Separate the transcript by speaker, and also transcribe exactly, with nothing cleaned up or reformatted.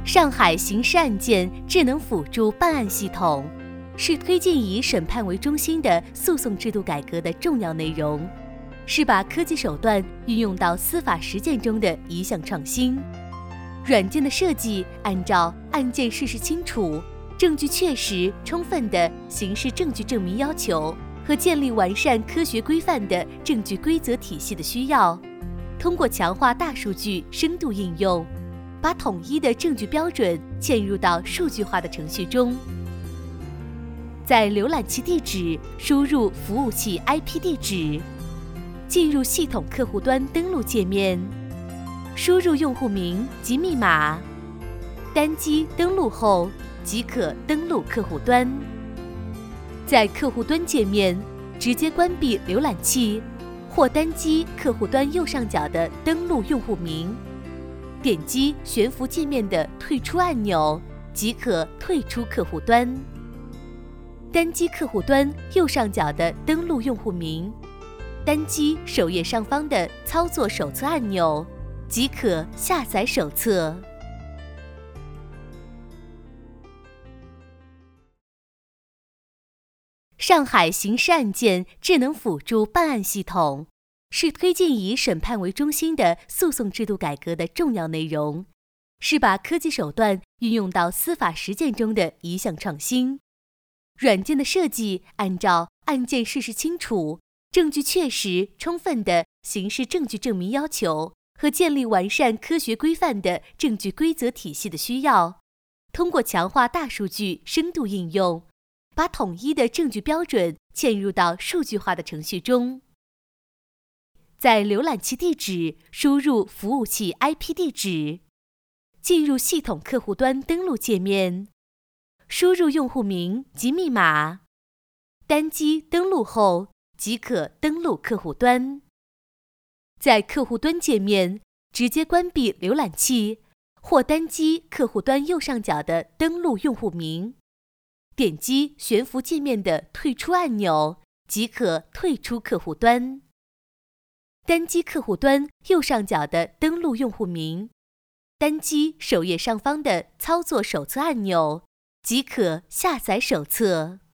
Speaker 1: 上海刑事案件智能辅助办案系统是推进以审判为中心的诉讼制度改革的重要内容，是把科技手段运用到司法实践中的一项创新。软件的设计按照案件事实清楚、证据确实充分的刑事证据证明要求和建立完善科学规范的证据规则体系的需要，通过强化大数据深度应用，把统一的证据标准嵌入到数据化的程序中。在浏览器地址输入服务器 I P 地址，进入系统客户端登录界面，输入用户名及密码，单击登录后即可登录客户端。在客户端界面直接关闭浏览器，或单击客户端右上角的登录用户名，点击悬浮界面的退出按钮即可退出客户端。单击客户端右上角的登录用户名，单击首页上方的操作手册按钮即可下载手册。上海刑事案件智能辅助办案系统是推进以审判为中心的诉讼制度改革的重要内容，是把科技手段运用到司法实践中的一项创新。软件的设计按照案件事实清楚、证据确实充分的刑事证据证明要求和建立完善科学规范的证据规则体系的需要，通过强化大数据深度应用，把统一的证据标准嵌入到数据化的程序中。在浏览器地址输入服务器 I P 地址，进入系统客户端登录界面，输入用户名及密码，单击登录后即可登录客户端。在客户端界面直接关闭浏览器，或单击客户端右上角的登录用户名，点击悬浮界面的退出按钮即可退出客户端。单击客户端右上角的登录用户名，单击首页上方的操作手册按钮即可下载手册。